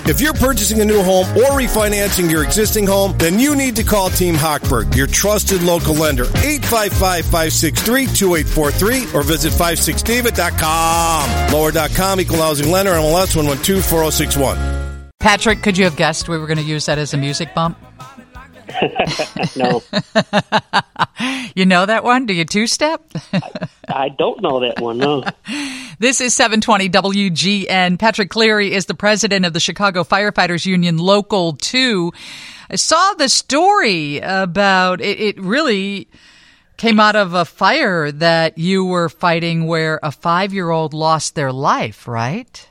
If you're purchasing a new home or refinancing your existing home, then you need to call Team Hochberg, your trusted local lender. 855-563-2843 or visit 56david.com. Lower.com, equal housing lender, MLS 112-4061. Patrick, could you have guessed we were going to use that as a music bump? No. You know that one? Do you two-step? I don't know that one, no. This is 720 WGN. Patrick Cleary is the president of the Chicago Firefighters Union Local 2. I saw the story about it really came out of a fire that you were fighting where a 5-year-old lost their life, right?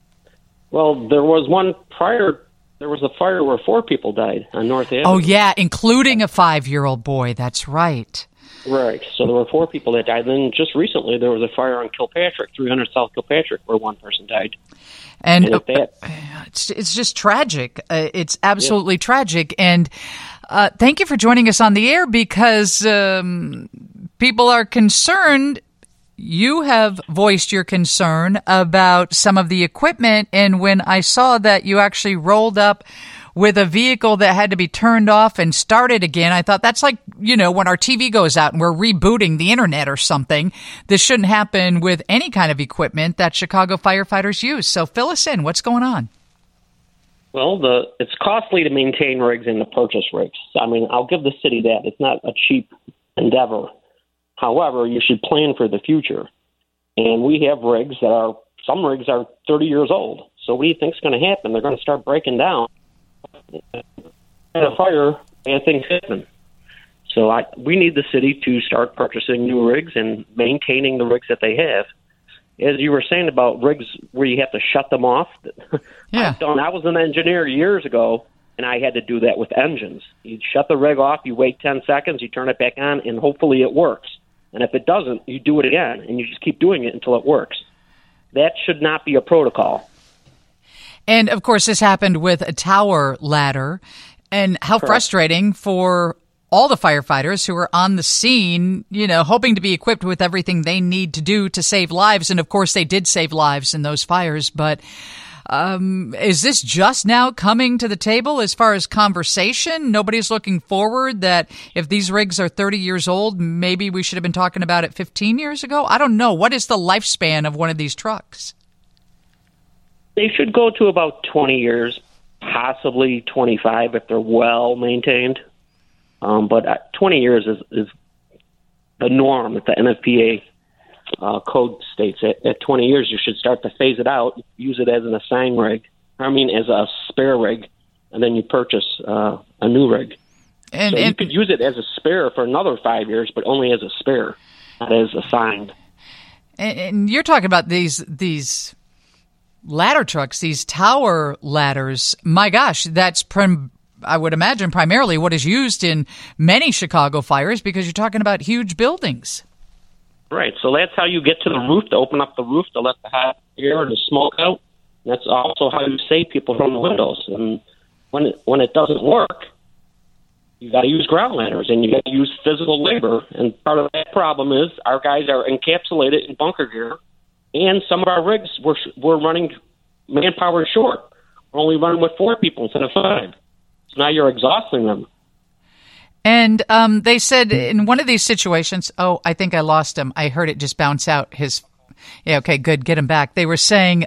Well, there was one prior. There was a fire where 4 people died on North Avenue. Oh, yeah, including a 5-year-old boy. That's right. Right. So there were 4 people that died. Then just recently there was a fire on Kilpatrick, 300 South Kilpatrick, where 1 person died. And it's just tragic. It's absolutely tragic. And thank you for joining us on the air because people are concerned. You have voiced your concern about some of the equipment, and when I saw that you actually rolled up with a vehicle that had to be turned off and started again, I thought that's like, when our TV goes out and we're rebooting the internet or something. This shouldn't happen with any kind of equipment that Chicago firefighters use. So fill us in. What's going on? Well, it's costly to maintain rigs and to purchase rigs. I mean, I'll give the city that. It's not a cheap endeavor. However, you should plan for the future. And we have rigs some rigs are 30 years old. So what do you think is going to happen? They're going to start breaking down. At a fire, bad things happen. So we need the city to start purchasing new rigs and maintaining the rigs that they have. As you were saying about rigs where you have to shut them off. Yeah. I was an engineer years ago, and I had to do that with engines. You shut the rig off, you wait 10 seconds, you turn it back on, and hopefully it works. And if it doesn't, you do it again, and you just keep doing it until it works. That should not be a protocol. And, of course, this happened with a tower ladder. And how Correct. frustrating for all the firefighters who are on the scene, hoping to be equipped with everything they need to do to save lives. And, of course, they did save lives in those fires. But is this just now coming to the table as far as conversation? Nobody's looking forward that if these rigs are 30 years old, maybe we should have been talking about it 15 years ago? I don't know. What is the lifespan of one of these trucks? They should go to about 20 years, possibly 25 if they're well maintained. But 20 years is the norm that the NFPA code states. At 20 years, you should start to phase it out, use it as an assigned rig, as a spare rig, and then you purchase a new rig. So you could use it as a spare for another 5 years, but only as a spare, not as assigned. And you're talking about these ladder trucks, these tower ladders. My gosh, that's I would imagine primarily what is used in many Chicago fires because you're talking about huge buildings. Right, so that's how you get to the roof, to open up the roof to let the hot air and the smoke out. That's also how you save people from the windows. And when it doesn't work, you got to use ground ladders and you got to use physical labor. And part of that problem is our guys are encapsulated in bunker gear, and some of our rigs we're running manpower short. We're only running with 4 people instead of 5. So now you're exhausting them. And they said in one of these situations, I think I lost him. I heard it just bounce out. Yeah, okay, good. Get him back. They were saying,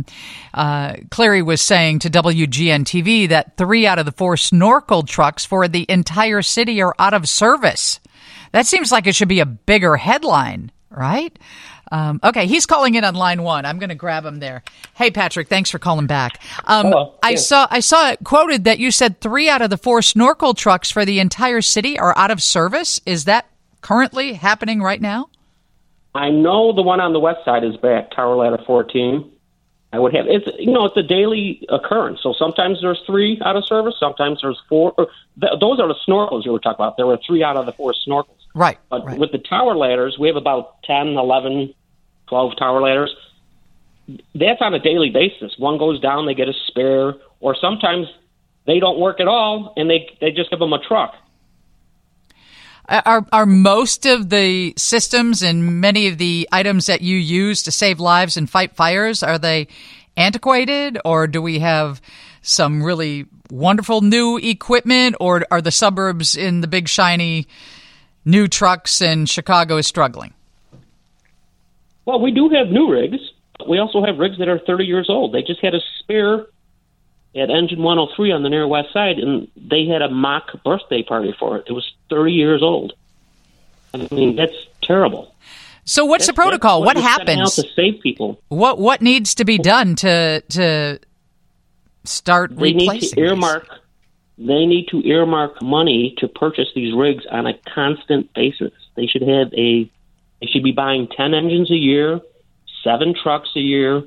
Cleary was saying to WGN TV that 3 out of the 4 snorkel trucks for the entire city are out of service. That seems like it should be a bigger headline, right? Okay, he's calling in on line 1. I'm going to grab him there. Hey, Patrick, thanks for calling back. Hello. I saw it quoted that you said 3 out of the 4 snorkel trucks for the entire city are out of service. Is that currently happening right now? I know the one on the west side is back, Tower Ladder 14. I would have it's a daily occurrence. So sometimes there's 3 out of service, sometimes there's 4. Those are the snorkels you were talking about. There were 3 out of the 4 snorkels. Right. But with the tower ladders, we have about 10, 11, 12 tower ladders. That's on a daily basis. One goes down, they get a spare, or sometimes they don't work at all, and they just give them a truck. Are most of the systems and many of the items that you use to save lives and fight fires, are they antiquated, or do we have some really wonderful new equipment, or are the suburbs in the big shiny new trucks and Chicago is struggling? Well, we do have new rigs. We also have rigs that are 30 years old. They just had a spare at Engine 103 on the Near West Side, and they had a mock birthday party for it. It was 30 years old. I mean, that's terrible. So what's the protocol? What happens? To save people. What needs to be done to start replacing these? They need to earmark money to purchase these rigs on a constant basis. They should be buying 10 engines a year, 7 trucks a year,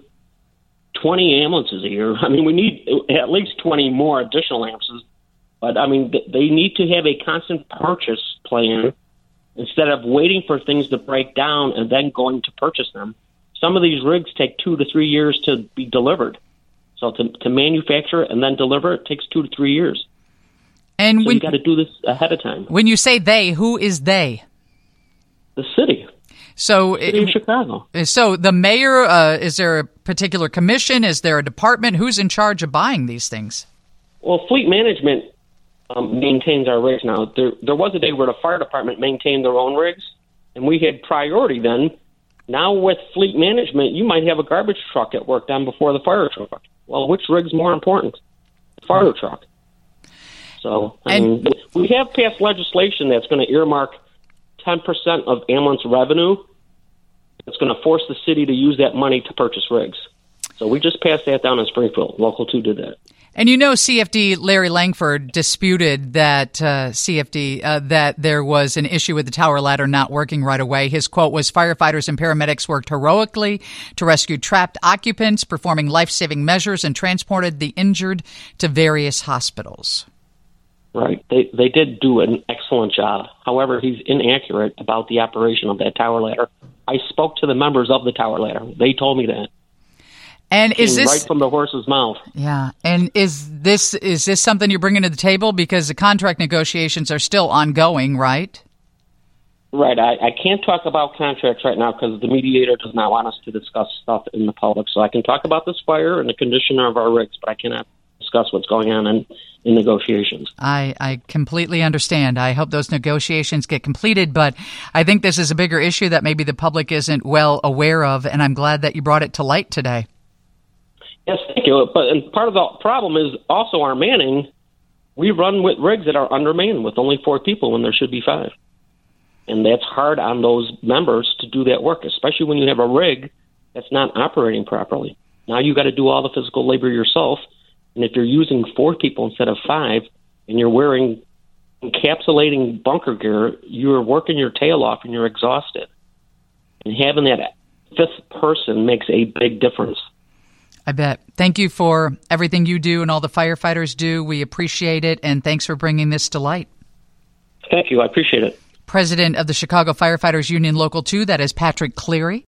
20 ambulances a year. I mean, we need at least 20 more additional ambulances. But, I mean, they need to have a constant purchase plan instead of waiting for things to break down and then going to purchase them. Some of these rigs take 2 to 3 years to be delivered. So to manufacture and then deliver, it takes 2 to 3 years. And so you got to do this ahead of time. When you say they, who is they? The city. So in Chicago. So the mayor, is there a particular commission? Is there a department? Who's in charge of buying these things? Well, fleet management maintains our rigs now. There was a day where the fire department maintained their own rigs, and we had priority then. Now with fleet management, you might have a garbage truck at work done before the fire truck. Well, which rig's more important? The fire truck. So, I mean, we have passed legislation that's going to earmark 10% of ambulance revenue. It's going to force the city to use that money to purchase rigs. So we just passed that down in Springfield. Local 2 did that. And you know, CFD Larry Langford disputed that that there was an issue with the tower ladder not working right away. His quote was, "Firefighters and paramedics worked heroically to rescue trapped occupants, performing life-saving measures, and transported the injured to various hospitals." Right. They did do an excellent job. However, he's inaccurate about the operation of that tower ladder. I spoke to the members of the tower ladder. They told me that. And is this right from the horse's mouth? Yeah. And is this something you're bringing to the table, because the contract negotiations are still ongoing, right? Right. I can't talk about contracts right now because the mediator does not want us to discuss stuff in the public. So I can talk about this fire and the condition of our rigs, but I cannot discuss what's going on in negotiations. I completely understand. I hope those negotiations get completed, but I think this is a bigger issue that maybe the public isn't well aware of, and I'm glad that you brought it to light today. Yes, thank you. And part of the problem is also our manning. We run with rigs that are undermanned with only 4 people when there should be 5. And that's hard on those members to do that work, especially when you have a rig that's not operating properly. Now you got to do all the physical labor yourself. And if you're using 4 people instead of 5 and you're wearing encapsulating bunker gear, you're working your tail off and you're exhausted. And having that 5th person makes a big difference. I bet. Thank you for everything you do and all the firefighters do. We appreciate it, and thanks for bringing this to light. Thank you. I appreciate it. President of the Chicago Firefighters Union Local 2, that is Patrick Cleary.